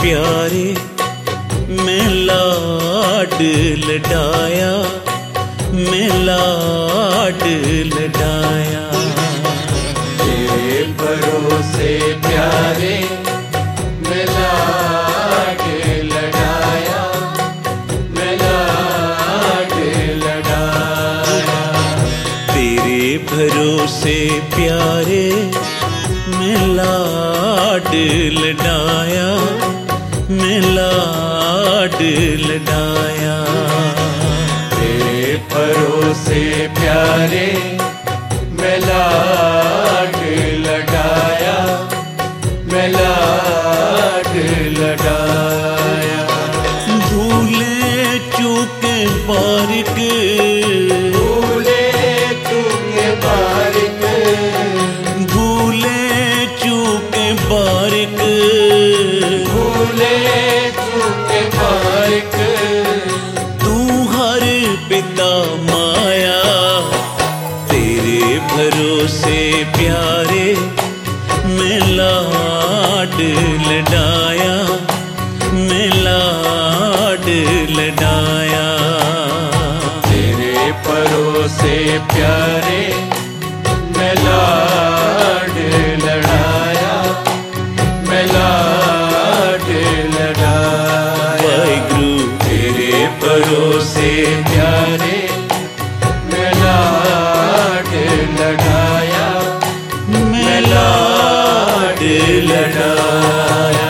प्यारे मैं लाड लडाया, मैं लाड लडाया। तेरे भरोसे प्यारे मैं लाड लडाया, मैं लाड लडाया। तेरे भरोसे प्यारे मैं लाड लडाया, मैं लाड लडाया। तेरे भरोसे प्यारे मैं लाड लडाया, मैं लाड लडाया। भूले चूके बारिक, भूले चूके बारिक, भूले चूके बारिक, भूले चूके बारिक। तू हर पिता माया। तेरे भरोसे प्यारे मैं लाड लडाया, मैं लाड लडाया। तेरे भरोसे प्यारे मैं लाड लडाया, मैं लाड लडाया। वाहिगुरु तेरे भरोसे प्यारे मैं लाड लडाया, मैं लाड लडाया।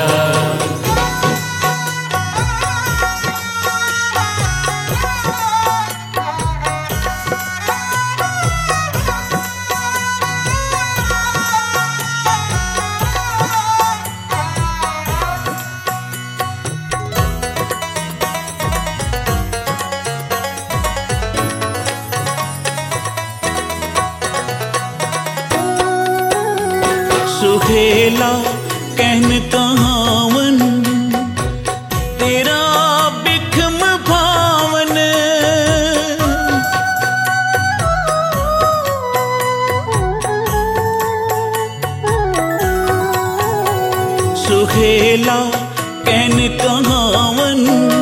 सुहेला कहन कहावन, तेरा बिखम भावन। सुहेला कहन कहावन,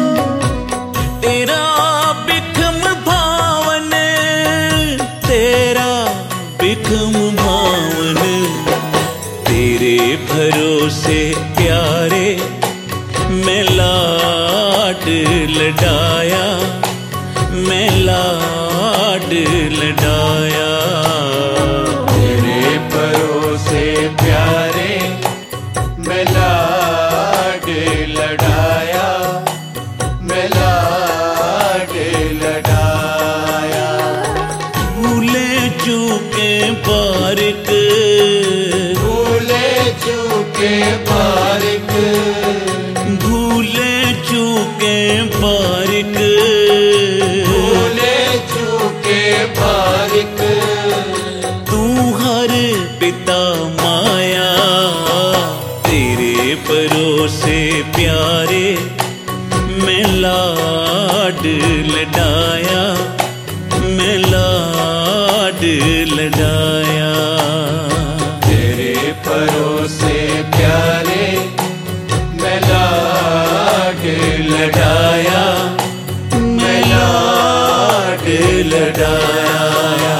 तेरा बिखम भावन, तेरा बिखम भावन। तेरे भरोसे प्यारे मैं लाड लडाया, मैं लाड लडाया। तेरे भरोसे प्यारे मैं लाड लडाया, मैं लाड लडाया। भूले चूके बारिक, भूले चूके बारिक, भूले चूके बारिक, भूले चूके बारिक। तू हर पिता माया। तेरे भरोसे प्यारे मैं लाड लडाया, मैं लाड लडाया। तेरे भरोसे प्यारे मैं लाड लडाया, मैं लाड लडाया।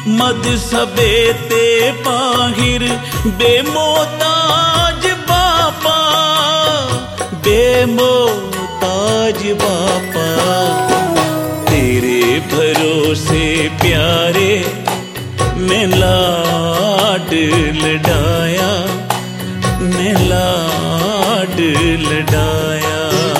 मद सबे ते बाहिर बेमोताज बापा, बेमोताज बापा। तेरे भरोसे प्यारे मैं लाड लडाया, मैं लाड लडाया।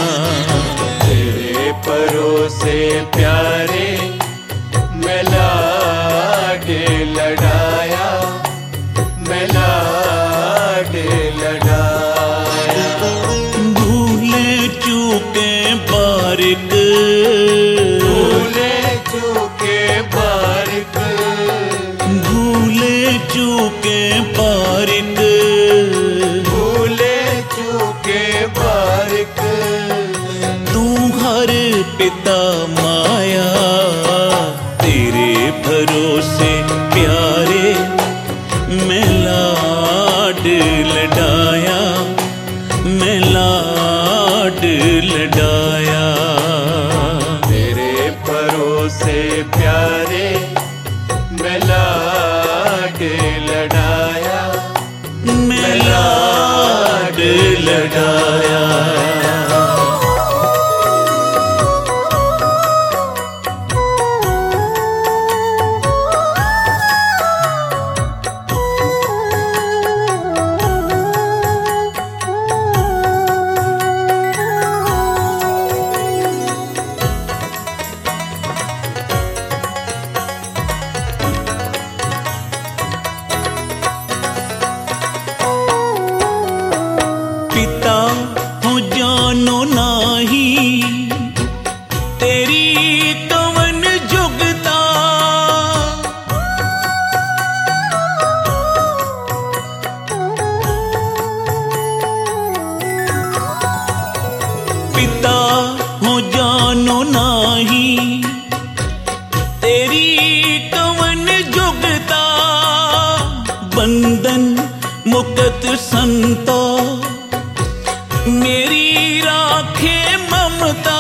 तेरे भरोसे प्यारे मैं लाड लडाया, मैं लाड लडाया। भूले चूके बारिक, भूले चूके बारिक, भूले चूके बारिक, भूले चूके बारिक। तू हर पिता माया, तेरे भरोसे प्यारे मैं लाड लडाया, मैं लाड लडाया। तेरे भरोसे प्यारे मैं लाड लडाया, मैं लाड लडाया। पिता हो जानो नाही, तेरी कवन जुगता। पिता हो जानो नाही, तेरी कवन जुगता। बंधन मुक्त संता, मेरी राखे ममता,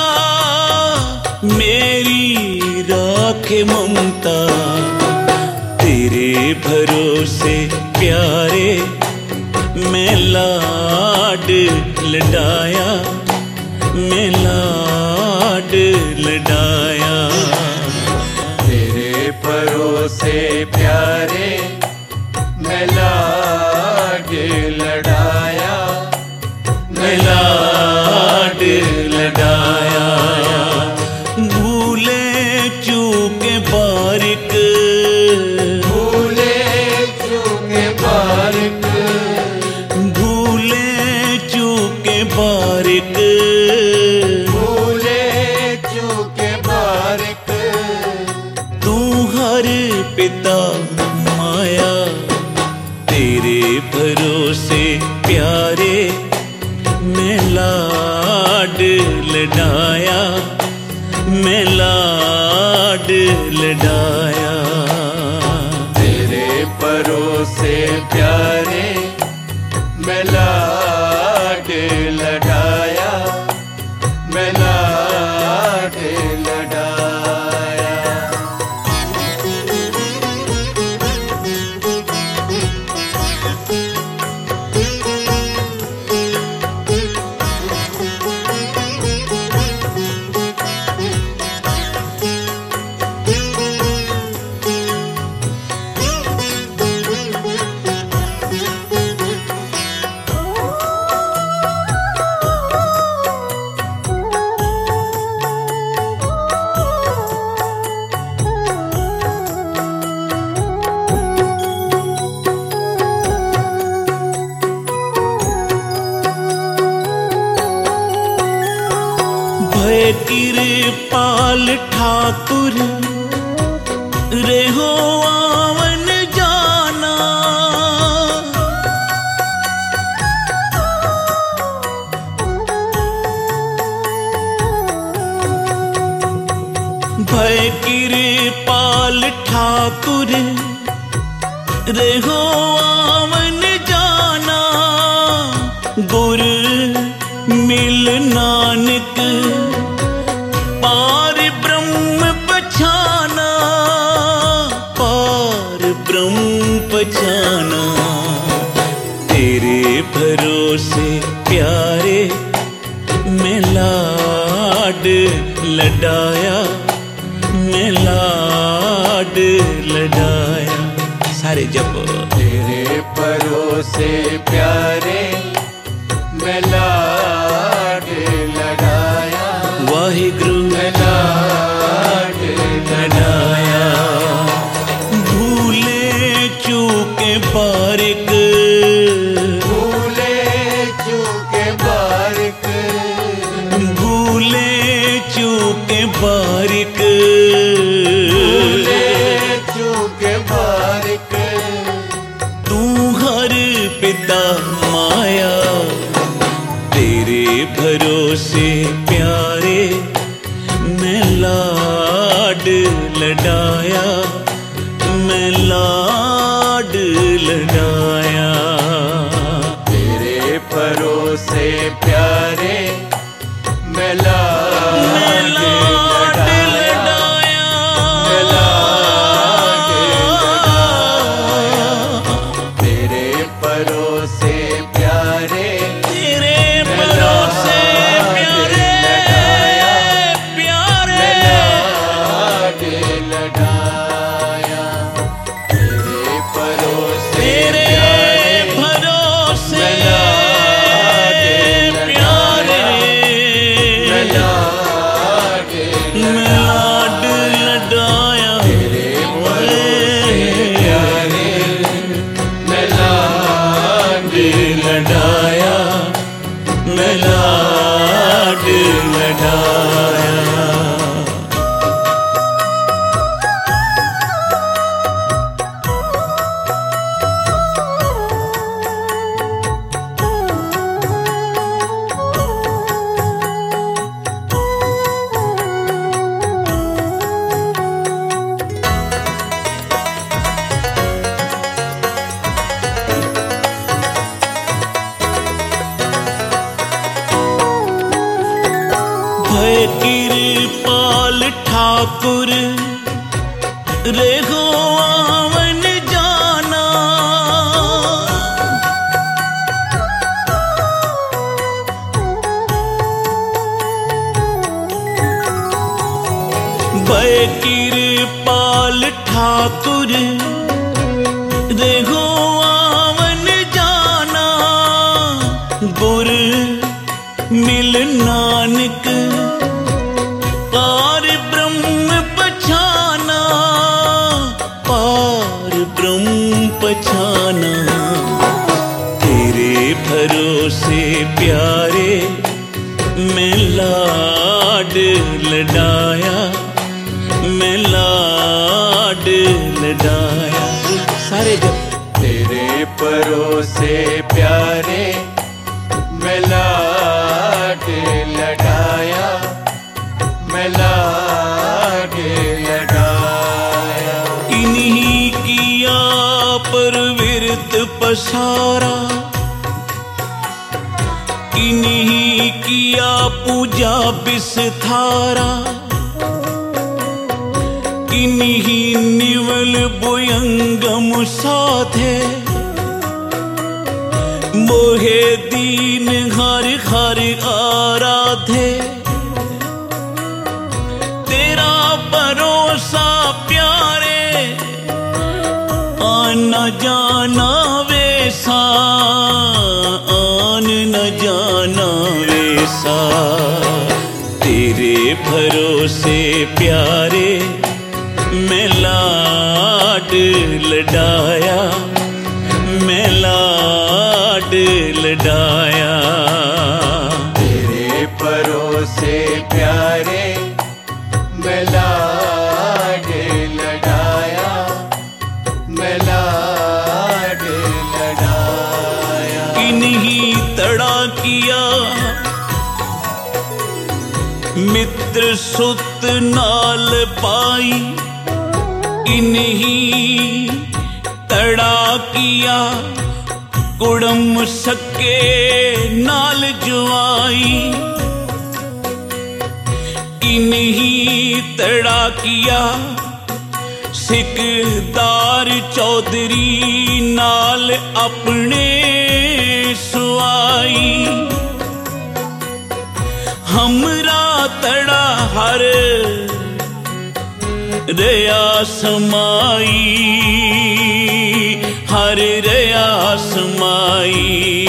मेरी राखे ममता। तेरे भरोसे प्यारे मैं लाड लडाया, मैं लाड लडाया। तेरे भरोसे प्यारे मैं लाड लडाया, मैं लाड लडाया। भूले चूके बारिक, भूले चूके बारिक, भूले चूके बारिक, भूले चूके बारिक। तू हर पिता माया, तेरे भरोसे प्यारे मैं लाड लडाया, मैं लाड लडाया। तेरे भरोसे प्यारे मैं लाड लडाया, मैं लाड लडाया। भय कृपाल ठाकुर रेहो आवन जाना। भय कृपाल ठाकुर रेहो आवन जाना। गुर मिल नानक पार ब्रह्म पछाना, पार ब्रह्म पहचाना। तेरे भरोसे प्यारे मैं लाड लडाया, मैं लाड लडाया। सारे जपो। तेरे भरोसे प्यारे मैं लाड लडाया, वाहिगुरु मैं लाड लडाया। भूले चूके बारिक, भूले चूके बारिक, भूले चूके बारिक, भूले चूके बारिक। तू हर पिता माया, तेरे भरोसे प्यारे मैं लाड लडाया, मैं लाड लडाया। तेरे भरोसे प्यारे मैं लाड लडाया, मैं लाड लडाया। तेरे भरोसे प्यारे, तेरे भरोसे प्यारे प्यारे लाड लडाया। तेरे भरोसे तेरे भरोसे प्यारे मैं लाड मैं लाड लडाया। तेरे भरोसे प्यारे मैं लाड लडाया, मैं लाड लडाया। भय कृपाल ठाकुर रेहो आवन जाना। भय कृपाल ठाकुर रेहो आवन जाना। गुर मिल नानक पार ब्रह्म पहचाना, पार ब्रह्म पहचाना। तेरे भरोसे प्यारे मैं लाड लडाया, मैं लाड लडाया। सारे जब। तेरे भरोसे प्यारे मैं लाड लडाया, मैं लाड लडाया। इन्हीं किया परविरत पसारा, इन्हीं किया पूजा बिसथारा। इन्हीं निवल बुयंगम साधे, मोहे दीन हर हर आराधे। तेरा भरोसा प्यारे आन न जाना वैसा, आन न जाना वैसा। तेरे भरोसे प्यारे मैं लाड लडाया, मैं लाड लडाया। तेरे भरोसे प्यारे मैं लाड लडाया, मैं लाड लडाया। इन्हीं तड़ा किया मित्र सुत नाल पाई, इन्हीं तड़ा किया कुड़म सके नाल जुआई। इन्हीं तड़ा किया सिकदार 14 चौधरी नाल अपने सुआई, हमरा तड़ा हर रया समाई, हर रया समाई।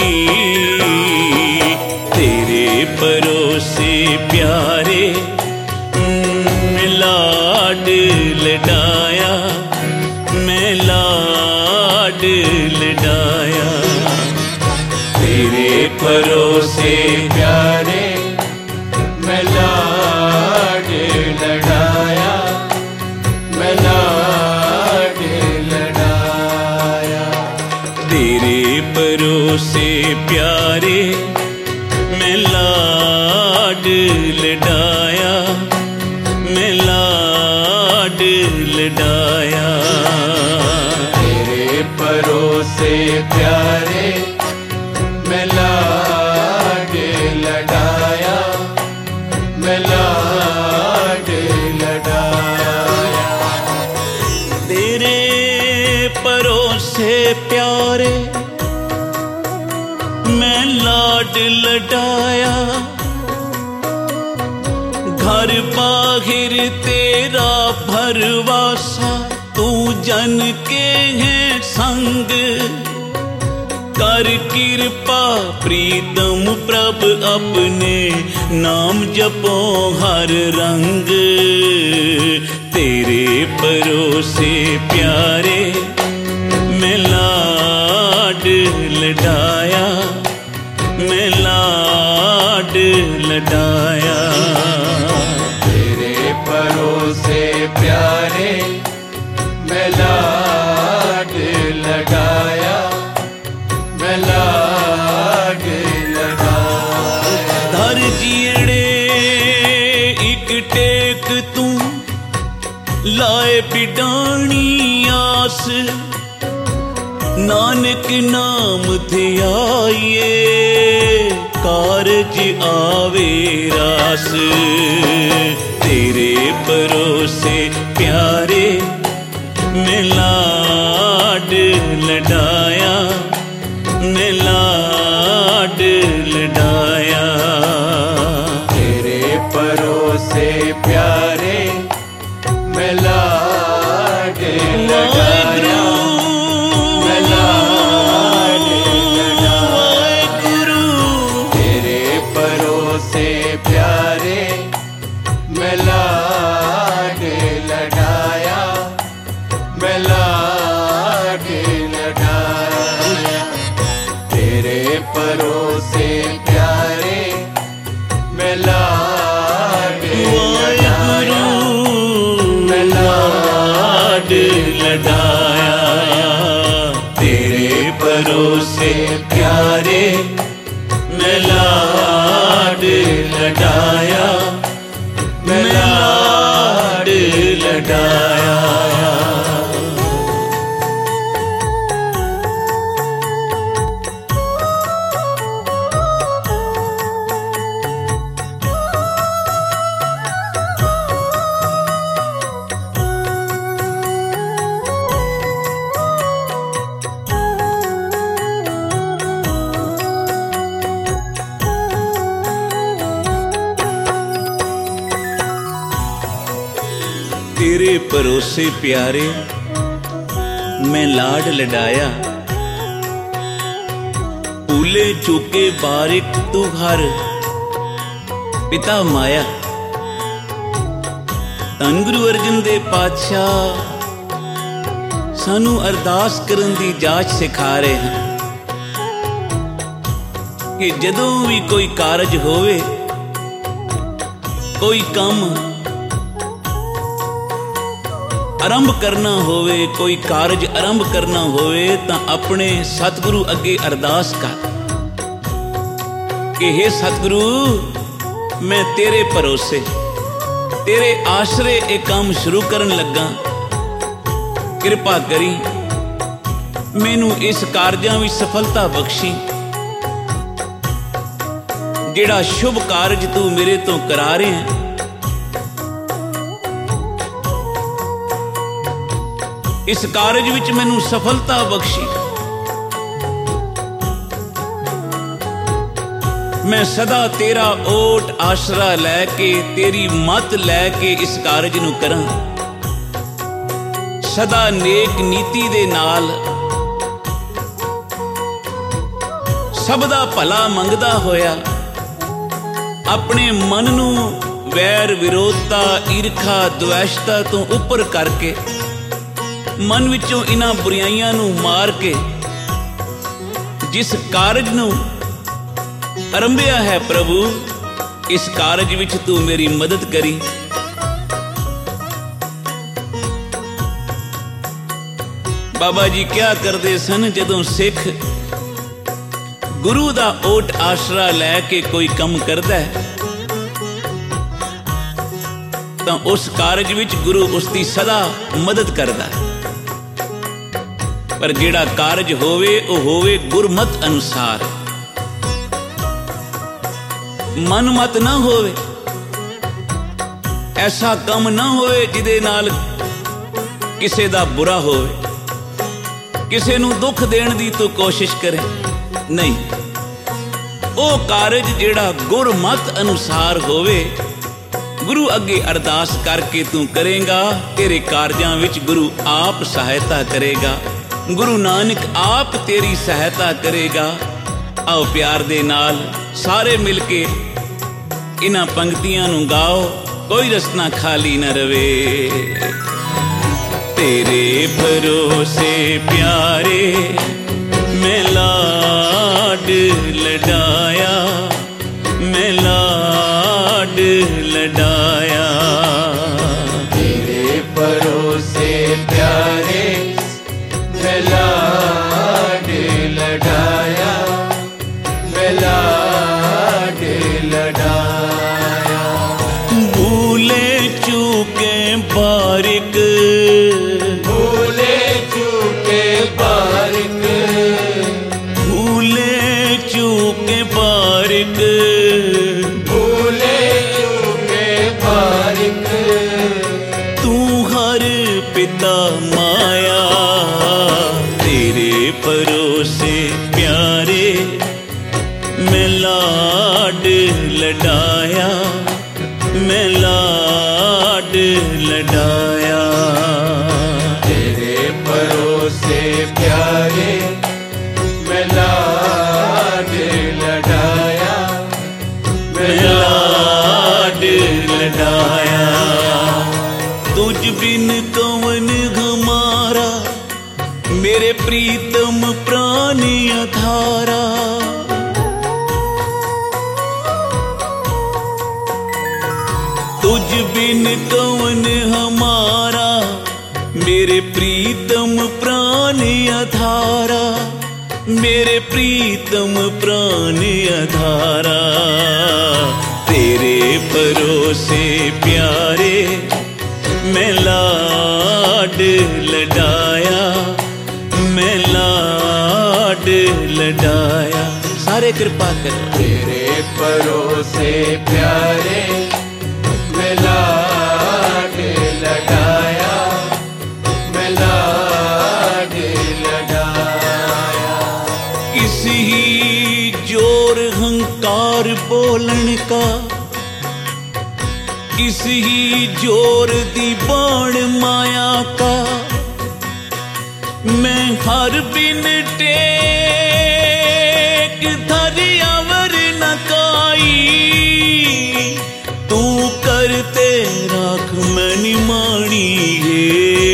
तेरे भरोसे प्यारे मैं लाड लडाया, मैं लाड लडाया। तेरे भरोसे प्यारे मैं लाड लडाया, मैं लाड लडाया। तेरे भरोसे प्यारे मैं लाड लडाया, मैं लाड लडाया। तेरे भरोसे प्यारे मैं लाड लडाया, मैं लाड लडाया। तेरे भरोसे प्यारे मैं लाड लडाया, घर बाहिर तेरा भरवासा, तू जन के है संग। कर कृपा प्रीतम प्रभ अपने, नाम जपो हर रंग। तेरे भरोसे प्यारे मैं लाड लडाया, मैं लाड लडाया। तेरे भरोसे प्यारे मैं लाड लडाया, मैं लाड लडाया। धर जीड़े एक टेक तू लाए बिडानी आस, नानक नाम थे आइए कारज आवे रास। तेरे भरोसे प्यारे मैं लाड लडाया, मैं लाड लडाया। तेरे भरोसे प्यारे मैं लाड लडाया, मैं लाड लडाया। तेरे भरोसे प्यारे मैं लाड लडाया, मैं लाड लडाया। तेरे भरोसे प्यारे मैं लाड लडाया, मैं लाड लडाया। तेरे भरोसे प्यारे मैं लाड लडाया, मैं लाड लडाया। तेरे भरोसे प्यारे मैं लाड लडाया, भूले चूके बारिक तू हर पिता माया। धन गुरु अर्जन दे पातशाह सानू अरदास करन दी जाच सिखा रहे हैं कि जदों भी कोई कारज होवे, कोई काम आरंभ करना होवे, कोई कारज आरंभ करना होवे तां अपने सतगुरु अगे अरदास कर कि हे सतगुरु मैं तेरे भरोसे तेरे आसरे एक काम शुरू करन लगा, कृपा करी मैनू इस कारजां विच सफलता बख्शी। जिहड़ा शुभ कारज तू मेरे तो करा रहे हैं, इस कारज विच मैनू सफलता बख्शी। मैं सदा तेरा ओट आसरा लैके तेरी मत लैके इस कारज नू करां। सदा नेक नीति दे नाल सब दा भला मंगदा होया अपने मन नू वैर विरोधता ईरखा द्वेषता तो उपर करके मन विचों इन्हां बुराइयां नू मार के जिस कारज नू आरंभिया है प्रभु, इस कारज विच तू मेरी मदद करी। बाबा जी क्या करते सन, जदों सिख गुरु दा ओट आसरा लैके कोई कम करदा है तां उस कारज विच गुरु उसकी सदा मदद करदा है। पर जिहड़ा कारज होवे वो होवे गुरमत अनुसार, मन मत ना होवे, ऐसा कम ना होवे जिदे नाल किसे दा बुरा होवे, किसे नू दुख देण दी तू कोशिश करे। नहीं, ओ कारज जेड़ा गुरमत अनुसार होवे, गुरु अगे अरदास करके तू करेगा, तेरे कारजां विच गुरु आप सहायता करेगा। गुरु नानक आप तेरी सहायता करेगा। आओ प्यार दे नाल सारे मिलके इन्हां पंक्तियां नू गाओ, कोई रसना खाली न रवे। तेरे भरोसे प्यारे मैं लाड लडाया, मैं लाड लडाया। तेरे भरोसे प्यारे मैं लाड लडाया, मैं लाड लडाया। भूले चूके बारिक, भूले चूके बारिक, भूले चूके बारिक, भूले चूके बारिक। तू हर पिता माया, तेरे भरोसे प्यारे मैं लाड लडाया, मैं लाड लडाया। तेरे भरोसे प्यारे मैं लाड लडाया, मैं लाड लडाया। तुझ बिन कौन हमारा, मेरे प्रीतम प्राण अधारा। तुझ बिन कौन हमारा, मेरे प्रीतम प्राण अधारा, मेरे प्रीतम प्राण अधारा। तेरे भरोसे प्यारे मैं लाड लडाया, मैं लाड लडाया। सारे कृपा कर। तेरे भरोसे प्यारे मैं लाड लडाया, मैं लाड लडाया। किसी जोर हंकार बोलन का, किसी जोर दी बाण माया का, मैं हर बिन टेक धरियावर न काई। तू करते राख मन मानी है,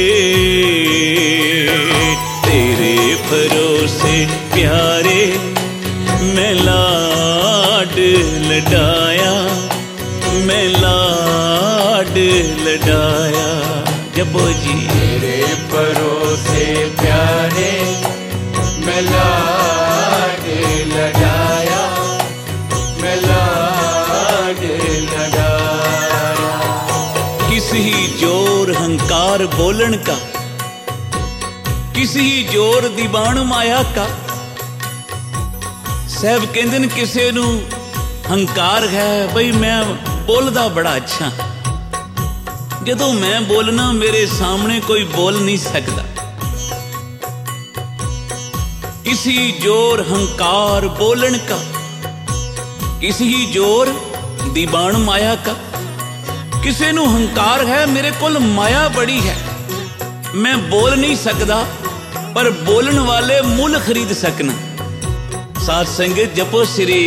तेरे भरोसे प्यारे मैं लाड लडाया, मैं लाड लडाया। जपो जी। तेरे भरोसे प्यारे मैं लाड लडाया, मैं लाड लडाया। किसी जोर हंकार बोलन का, किसी जोर दीवान माया का। साहब कहंदे ने किसे नू हंकार है बई मैं बोलदा बड़ा अच्छा, जदों मैं बोलना मेरे सामने कोई बोल नहीं सकता। किसी जोर हंकार बोलन का, किसी जोर दीवान माया का। किसी नू हंकार है मेरे कोल माया बड़ी है, मैं बोल नहीं सकदा पर बोलन वाले मुल खरीद सकना। साध संगत जपो श्री।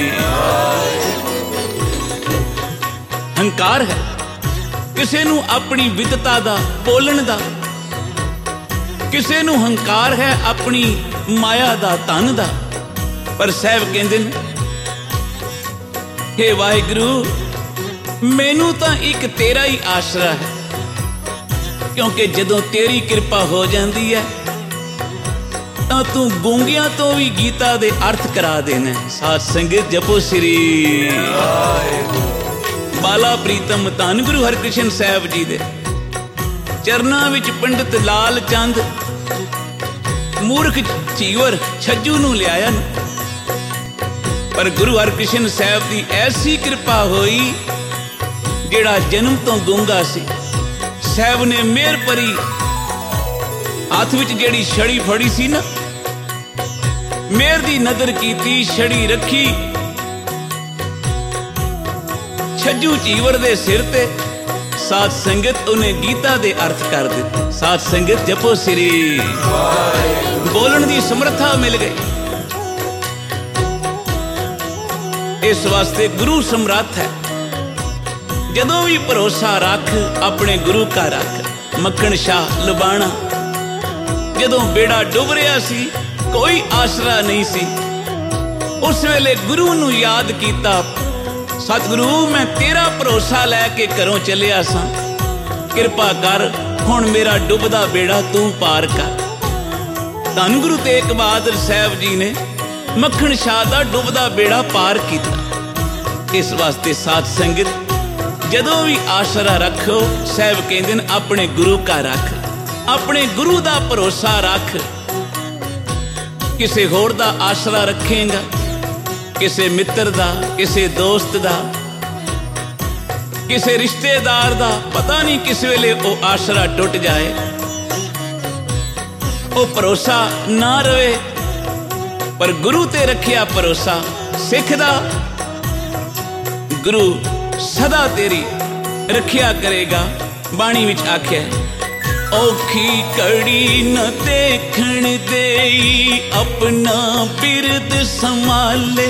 हंकार है किसी नू अपनी विदता दा बोलन दा, किसी नू हंकार है अपनी माया दा धन दा। पर साहब कहंदे ने हे वाहिगुरु मैनू तां एक तेरा ही आसरा है, क्योंकि जदों तेरी कृपा हो जाती है तां तू गूंगियां तो भी गीता दे अर्थ करा देना। साध संगत जपो श्री। बाला प्रीतम धन गुरु हरकृष्ण साहब जी दे चरनां विच पंडित लाल चंद मूर्ख चीवर छज्जू नूं लियाया न, पर गुरु हरकृष्ण साहब की ऐसी कृपा होई जेड़ा जन्म तो गूंगा सी। साहब ने मेहर परी हाथ विच जेड़ी छड़ी फड़ी सी ना, मेहर दी नदर कीती, छड़ी रखी छज्जू चीवर दे सिर ते। साध संगत उन्हें गीता दे अर्थ कर दिते। साध संगत जपो श्री। बोलन दी समर्था मिल गई। इस वास्ते गुरु समर्थ है। जदों भी भरोसा रख अपने गुरु का रख। मक्खन शाह लुबाना जदों बेड़ा डुब रहा सी, कोई आसरा नहीं सी, उस वेले गुरु नूं याद कीता। सतगुरु मैं तेरा भरोसा लैके घरों चलिया सा, कृपा कर हुण मेरा डुबदा बेड़ा तू पार कर। धन गुरु तेग बहादुर साहब जी ने मक्खन शाह दा डुबदा बेड़ा पार किया। इस वास्ते साध संगत जदों भी आसरा रखो, साहब कहंदे ने अपने गुरु का रख, अपने गुरु दा भरोसा रख। किसे होर दा आसरा रखेगा, किसे मित्र दा, किसे दोस्त दा, किसे रिश्तेदार दा, पता नहीं किस वेले वो आसरा टुट जाए, वो भरोसा ना रहे। पर गुरु ते रखिया भरोसा सिख दा, गुरु सदा तेरी रखिया करेगा। बाणी विच आख्या औखी कड़ी न देखण देई, अपना बिरद संभाले,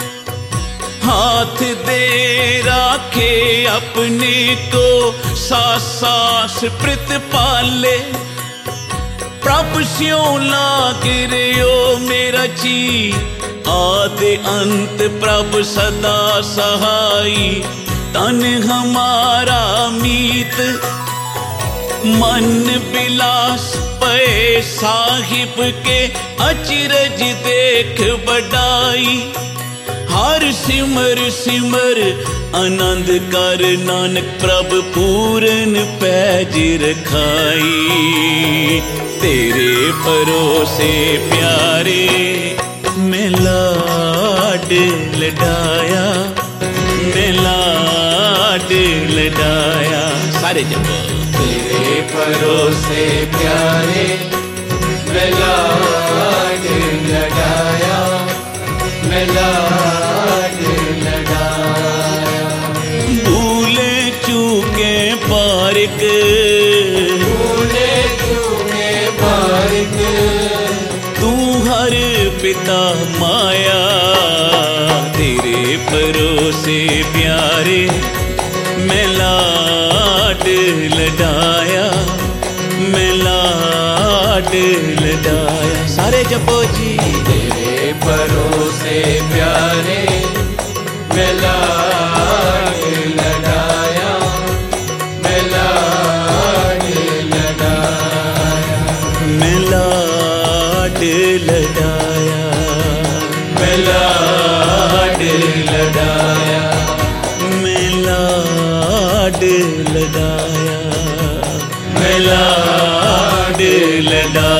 हाथ दे राखे अपने को, सास सास प्रित पाले। प्रभ स्यों लाग रहो मेरा जी, आदि अंत प्रभ सदा सहाई। तन हमारा मीत मन बिलास पे, साहिब के अचरज देख बढ़ाई। हर सिमर सिमर आनंद कर, नानक प्रभ पूरन पैज रखाई। तेरे भरोसे प्यारे मैं लाड लडाया, मैं लाड लडाया। सारे जब तेरे भरोसे प्यारे मैं लाड लगाया, मैं लाड लगाया। भूले चूके बारिक, भूले चूके बारिक, तू हर पिता माया। तेरे भरोसे प्यारे मैं लाड लडाया, मैं लाड लडाया। सारे जपो जी। तेरे भरोसे प्यारे मैं लाड लडाया, मैं लाड लडाया, मैं लाड लडाया, मैं लाड लडाया, मैं लाड लडाया, मैं लाड लडाया।